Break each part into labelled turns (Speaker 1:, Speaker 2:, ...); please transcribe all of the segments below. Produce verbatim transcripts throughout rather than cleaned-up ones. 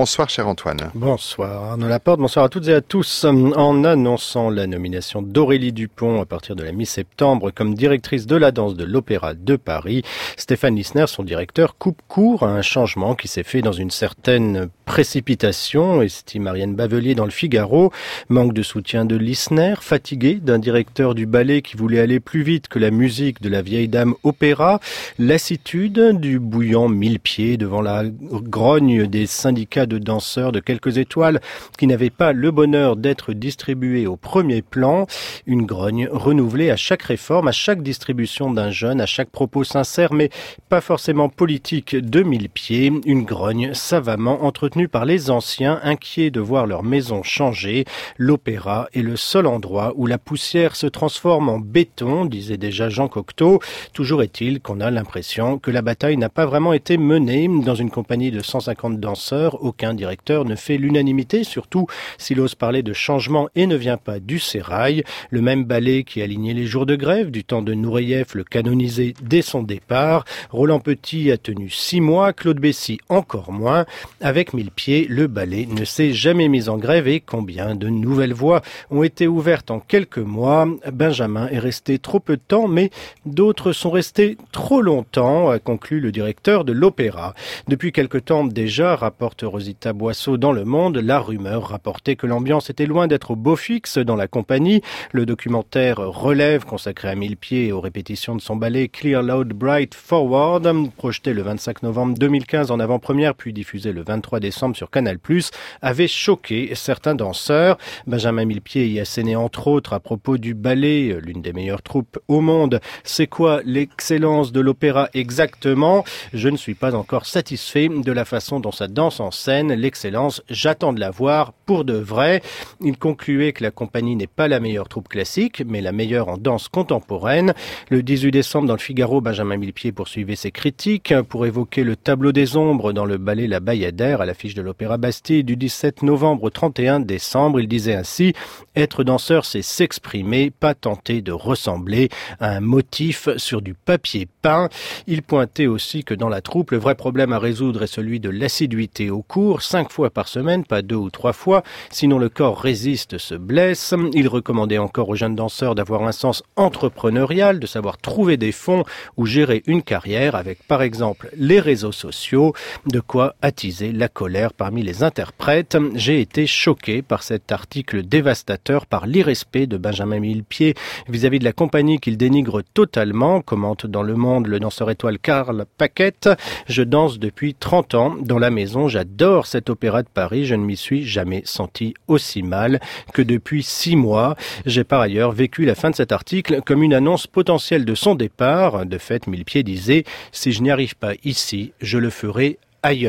Speaker 1: Bonsoir cher Antoine.
Speaker 2: Bonsoir Arnaud Laporte, bonsoir à toutes et à tous. En annonçant la nomination d'Aurélie Dupont à partir de la mi-septembre comme directrice de la danse de l'Opéra de Paris, Stéphane Lissner, son directeur, coupe court à un changement qui s'est fait dans une certaine précipitation, estime Ariane Bavelier dans le Figaro. Manque de soutien de Lissner, fatigué d'un directeur du ballet qui voulait aller plus vite que la musique de la vieille dame opéra, lassitude du bouillant mille pieds devant la grogne des syndicats de danseurs de quelques étoiles qui n'avaient pas le bonheur d'être distribués au premier plan, une grogne renouvelée à chaque réforme, à chaque distribution d'un jeune, à chaque propos sincère mais pas forcément politique de mille pieds, une grogne savamment entretenue par les anciens, inquiets de voir leur maison changer. L'opéra est le seul endroit où la poussière se transforme en béton, disait déjà Jean Cocteau. Toujours est-il qu'on a l'impression que la bataille n'a pas vraiment été menée. Dans une compagnie de cent cinquante danseurs, aucun directeur ne fait l'unanimité, surtout s'il ose parler de changement et ne vient pas du sérail. Le même ballet qui alignait les jours de grève, du temps de Nureyev, le canonisé dès son départ. Roland Petit a tenu six mois, Claude Bessy encore moins. Avec mille pieds, le ballet ne s'est jamais mis en grève et combien de nouvelles voies ont été ouvertes en quelques mois. Benjamin est resté trop peu de temps, mais d'autres sont restés trop longtemps, a conclu le directeur de l'opéra. Depuis quelque temps déjà, rapporte Rosita Boisseau dans Le Monde, la rumeur rapportait que l'ambiance était loin d'être au beau fixe dans la compagnie. Le documentaire Relève, consacré à mille pieds et aux répétitions de son ballet Clear Loud Bright Forward, projeté le vingt-cinq novembre deux mille quinze en avant-première puis diffusé le vingt-trois décembre sur Canal+, avait choqué certains danseurs. Benjamin Millepied y assénait entre autres à propos du ballet, l'une des meilleures troupes au monde. C'est quoi l'excellence de l'opéra exactement ? Je ne suis pas encore satisfait de la façon dont ça danse en scène. L'excellence, j'attends de la voir pour de vrai. Il concluait que la compagnie n'est pas la meilleure troupe classique, mais la meilleure en danse contemporaine. Le dix-huit décembre, dans le Figaro, Benjamin Millepied poursuivait ses critiques pour évoquer le tableau des ombres dans le ballet La Bayadère à l'affiche de l'Opéra Bastille du dix-sept novembre au trente et un décembre. Il disait ainsi « Être danseur, c'est s'exprimer, pas tenter de ressembler à un motif sur du papier peint ». Il pointait aussi que dans la troupe, le vrai problème à résoudre est celui de l'assiduité au cours, cinq fois par semaine, pas deux ou trois fois, sinon le corps résiste, se blesse. Il recommandait encore aux jeunes danseurs d'avoir un sens entrepreneurial, de savoir trouver des fonds ou gérer une carrière avec par exemple les réseaux sociaux, de quoi attiser la colère parmi les interprètes. J'ai été choqué par cet article dévastateur, par l'irrespect de Benjamin Millepied vis-à-vis de la compagnie qu'il dénigre totalement, commente dans Le Monde le danseur étoile Karl Paquette. Je danse depuis trente ans dans la maison, j'adore cet opéra de Paris, je ne m'y suis jamais senti aussi mal que depuis six mois. J'ai par ailleurs vécu la fin de cet article comme une annonce potentielle de son départ. De fait, Millepied disait « Si je n'y arrive pas ici, je le ferai ailleurs ».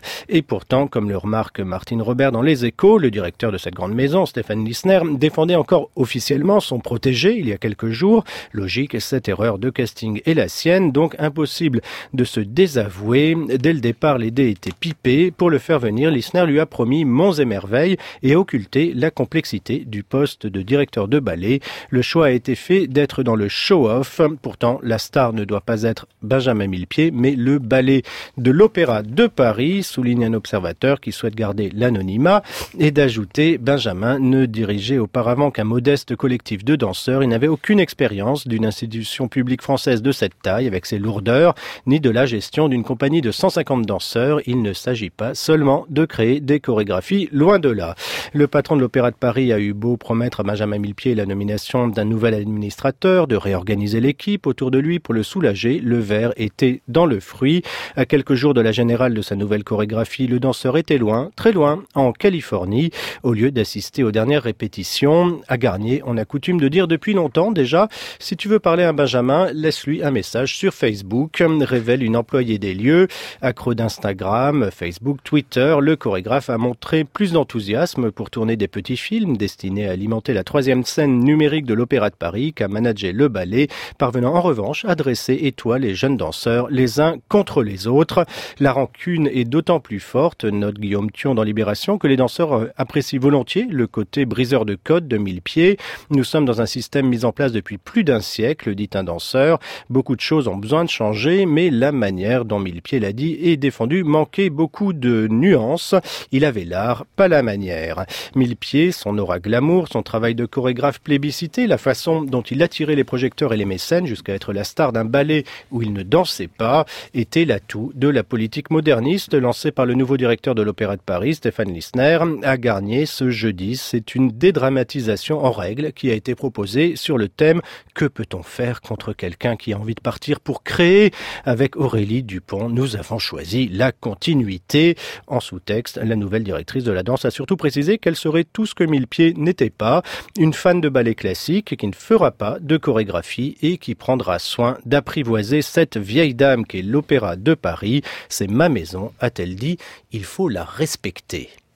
Speaker 2: Et pourtant, comme le remarque Martine Robert dans Les Échos, le directeur de cette grande maison, Stéphane Lissner, défendait encore officiellement son protégé il y a quelques jours. Logique, cette erreur de casting est la sienne, donc impossible de se désavouer. Dès le départ, les dés étaient pipés. Pour le faire venir, Lissner lui a promis monts et merveilles et occulté la complexité du poste de directeur de ballet. Le choix a été fait d'être dans le show-off. Pourtant, la star ne doit pas être Benjamin Millepied, mais le ballet de l'Opéra de Paris, souligne un observateur qui souhaite garder l'anonymat, et d'ajouter Benjamin ne dirigeait auparavant qu'un modeste collectif de danseurs. Il n'avait aucune expérience d'une institution publique française de cette taille, avec ses lourdeurs, ni de la gestion d'une compagnie de cent cinquante danseurs. Il ne s'agit pas seulement de créer des chorégraphies, loin de là. Le patron de l'Opéra de Paris a eu beau promettre à Benjamin Millepied la nomination d'un nouvel administrateur, de réorganiser l'équipe autour de lui pour le soulager. Le verre était dans le fruit. À quelques jours de la générale de sa nouvelle chorégraphie, le danseur était loin, très loin, en Californie, au lieu d'assister aux dernières répétitions. À Garnier, on a coutume de dire depuis longtemps déjà, si tu veux parler à Benjamin, laisse-lui un message sur Facebook, révèle une employée des lieux. Accro d'Instagram, Facebook, Twitter, le chorégraphe a montré plus d'enthousiasme pour tourner des petits films destinés à alimenter la troisième scène numérique de l'Opéra de Paris qu'à manager le ballet, parvenant en revanche à dresser étoiles et jeunes danseurs les uns contre les autres. La rencontre lacune est d'autant plus forte, note Guillaume Thion dans Libération, que les danseurs apprécient volontiers le côté briseur de code de Millepied. Nous sommes dans un système mis en place depuis plus d'un siècle, dit un danseur. Beaucoup de choses ont besoin de changer, mais la manière dont Millepied l'a dit et défendu manquait beaucoup de nuances. Il avait l'art, pas la manière. Millepied, son aura glamour, son travail de chorégraphe plébiscité, la façon dont il attirait les projecteurs et les mécènes jusqu'à être la star d'un ballet où il ne dansait pas, était l'atout de la politique moderniste lancée par le nouveau directeur de l'Opéra de Paris, Stéphane Lissner, à Garnier ce jeudi. C'est une dédramatisation en règle qui a été proposée sur le thème « Que peut-on faire contre quelqu'un qui a envie de partir pour créer ?» Avec Aurélie Dupont, nous avons choisi la continuité. En sous-texte, la nouvelle directrice de la danse a surtout précisé qu'elle serait tout ce que Millepied n'était pas, une fan de ballet classique qui ne fera pas de chorégraphie et qui prendra soin d'apprivoiser cette vieille dame qu'est l'Opéra de Paris. C'est ma maison, a-t-elle dit, il faut la respecter.